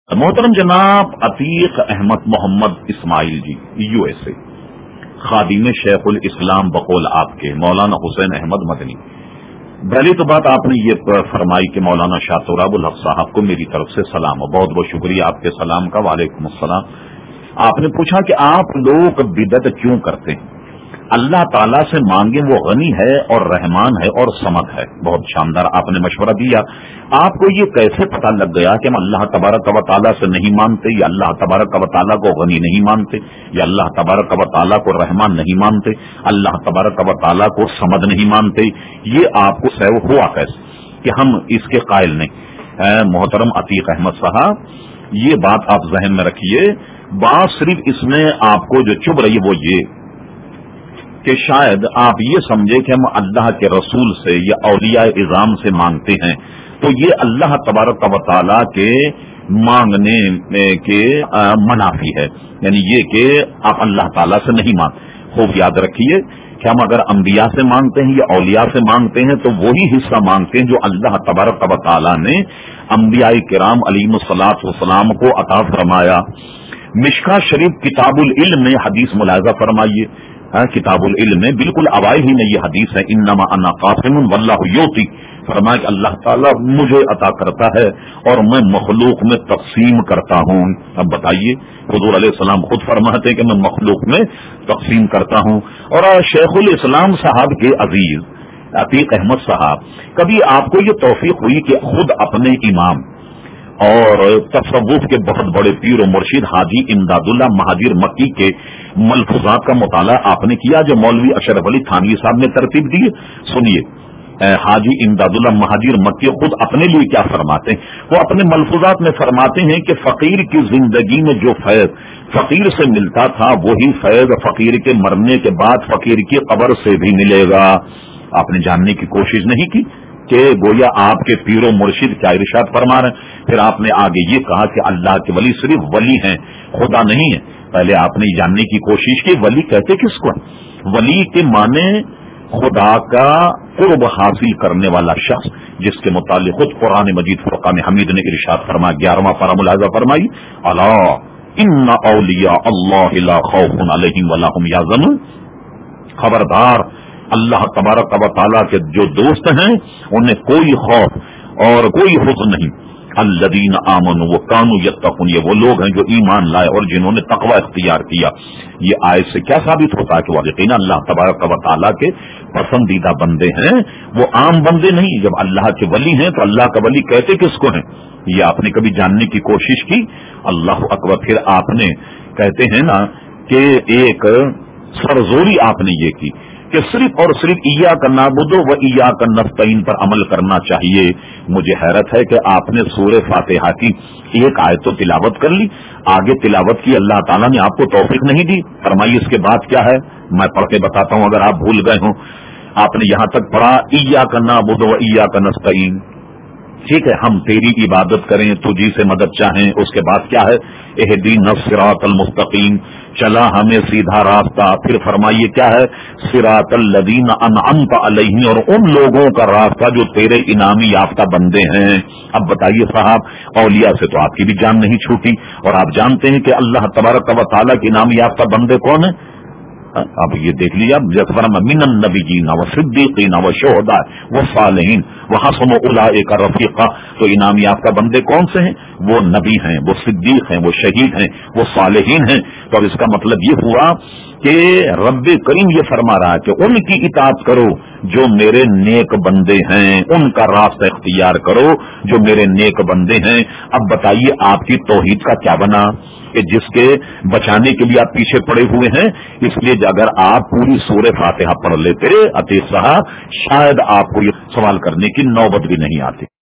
محترم جناب عتیق احمد محمد اسماعیل جی USA خادم شیخ الاسلام بقول آپ کے مولانا حسین احمد مدنی. پہلی تو بات آپ نے یہ فرمائی کہ مولانا شاہ تراب الحق صاحب کو میری طرف سے سلام. بہت بہت شکریہ آپ کے سلام کا. وعلیکم السلام. آپ نے پوچھا کہ آپ لوگ بدعت کیوں کرتے ہیں. اللہ تعالیٰ سے مانگیں، وہ غنی ہے اور رحمان ہے اور سمد ہے. بہت شاندار آپ نے مشورہ دیا. آپ کو یہ کیسے پتہ لگ گیا کہ ہم اللہ تبارک و تعالیٰ سے نہیں مانتے، یا اللہ تبارک و تعالیٰ کو غنی نہیں مانتے، یا اللہ تبارک و تعالیٰ کو رحمان نہیں مانتے، اللہ تبارک و تعالیٰ کو سمد نہیں مانتے؟ یہ آپ کو سیو ہوا کیسے کہ ہم اس کے قائل نہیں؟ محترم عتیق احمد صاحب، یہ بات آپ ذہن میں رکھیے. بات صرف اس میں آپ کو جو چبھ رہی ہے وہ یہ کہ شاید آپ یہ سمجھے کہ ہم اللہ کے رسول سے یا اولیاء اعظام سے مانگتے ہیں، تو یہ اللہ تبارک و تعالیٰ کے مانگنے کے منافی ہے. یعنی یہ کہ آپ اللہ تعالیٰ سے نہیں مانگتے. خوب یاد رکھیے کہ ہم اگر انبیاء سے مانگتے ہیں یا اولیاء سے مانگتے ہیں تو وہی حصہ مانگتے ہیں جو اللہ تبارک و تعالیٰ نے انبیاء کرام علیہم الصلاۃ والسلام کو عطا فرمایا. مشکا شریف کتاب العلم میں حدیث ملاحظہ فرمائیے. کتاب العلم میں بالکل اوائل ہی میں یہ حدیث ہے، انما انا قاسم واللہ یعطی. فرمایا کہ اللہ تعالیٰ مجھے عطا کرتا ہے اور میں مخلوق میں تقسیم کرتا ہوں. اب بتائیے، حضور علیہ السلام خود فرماتے ہیں کہ میں مخلوق میں تقسیم کرتا ہوں. اور شیخ الاسلام صاحب کے عزیز عتیق احمد صاحب، کبھی آپ کو یہ توفیق ہوئی کہ خود اپنے امام اور تصوف کے بہت بڑے پیر و مرشد حاجی امداد اللہ مہاجر مکی کے ملفوظات کا مطالعہ آپ نے کیا جو مولوی اشرف علی تھانوی صاحب نے ترتیب دی؟ سنیے، حاجی امداد اللہ مہاجر مکی خود اپنے لیے کیا فرماتے ہیں. وہ اپنے ملفوظات میں فرماتے ہیں کہ فقیر کی زندگی میں جو فیض فقیر سے ملتا تھا وہی فیض فقیر کے مرنے کے بعد فقیر کی قبر سے بھی ملے گا. آپ نے جاننے کی کوشش نہیں کی کہ گویا آپ کے پیر و مرشد کیا ارشاد فرما رہے ہیں. پھر آپ نے آگے یہ کہا کہ اللہ کے ولی صرف ولی ہیں، خدا نہیں ہے. پہلے آپ نے جاننے کی کوشش کی ولی کہتے کس کو ہیں. ولی کے معنی خدا کا قرب حاصل کرنے والا شخص، جس کے متعلق خود قرآن مجید فرقان حمید نے ارشاد فرمایا. 11واں پارہ ملاحظہ فرمائی، الا ان اولیاء اللہ لا خوف علیہم ولا هم یحزنون. خبردار، اللہ تبارک و تعالیٰ کے جو دوست ہیں انہیں کوئی خوف اور کوئی حزن نہیں. الذین آمنوا وکانوا یتقون، یہ وہ لوگ ہیں جو ایمان لائے اور جنہوں نے تقوی اختیار کیا. یہ آیت سے کیا ثابت ہوتا ہے کہ واقعی اللہ تبارک و تعالیٰ کے پسندیدہ بندے ہیں، وہ عام بندے نہیں. جب اللہ کے ولی ہیں تو اللہ کا ولی کہتے کس کو ہیں؟ یہ آپ نے کبھی جاننے کی کوشش کی؟ اللہ اکبر. پھر آپ نے کہتے ہیں نا کہ ایک سرزوری آپ نے یہ کی کہ صرف اور صرف ایاک نعبد و ایاک نستعین پر عمل کرنا چاہیے. مجھے حیرت ہے کہ آپ نے سورہ فاتحہ کی ایک آیت تو تلاوت کر لی، آگے تلاوت کی اللہ تعالیٰ نے آپ کو توفیق نہیں دی. فرمائیے اس کے بعد کیا ہے؟ میں پڑھ کے بتاتا ہوں اگر آپ بھول گئے ہوں. آپ نے یہاں تک پڑھا ایاک نعبد و ایاک نستعین. ٹھیک ہے، ہم تیری عبادت کریں، تجھی سے مدد چاہیں. اس کے بعد کیا ہے؟ اہدینا الصراط المستقیم، چلا ہمیں سیدھا راستہ. پھر فرمائیے کیا ہے؟ صراط الذین انعمت علیہم، اور ان لوگوں کا راستہ جو تیرے انعامی یافتہ بندے ہیں. اب بتائیے صاحب، اولیاء سے تو آپ کی بھی جان نہیں چھوٹی، اور آپ جانتے ہیں کہ اللہ تبارک و تعالیٰ کے انعامی یافتہ بندے کون ہیں؟ اب یہ دیکھ لیا، من النبیین والصدیقین والشہداء والصالحین وحسن اولئک رفیقا. تو انعام یافتہ بندے کون سے ہیں؟ وہ نبی ہیں، وہ صدیق ہیں، وہ شہید ہیں، وہ صالحین ہیں. تو اب اس کا مطلب یہ ہوا کہ رب کریم یہ فرما رہا ہے کہ ان کی اطاعت کرو جو میرے نیک بندے ہیں، ان کا راستہ اختیار کرو جو میرے نیک بندے ہیں. اب بتائیے آپ کی توحید کا کیا بنا کہ جس کے بچانے کے لیے آپ پیچھے پڑے ہوئے ہیں؟ اس لیے اگر آپ پوری سورہ فاتحہ پڑھ لیتے عتیق صاحب، شاید آپ کو یہ سوال کرنے کی نوبت بھی نہیں آتی.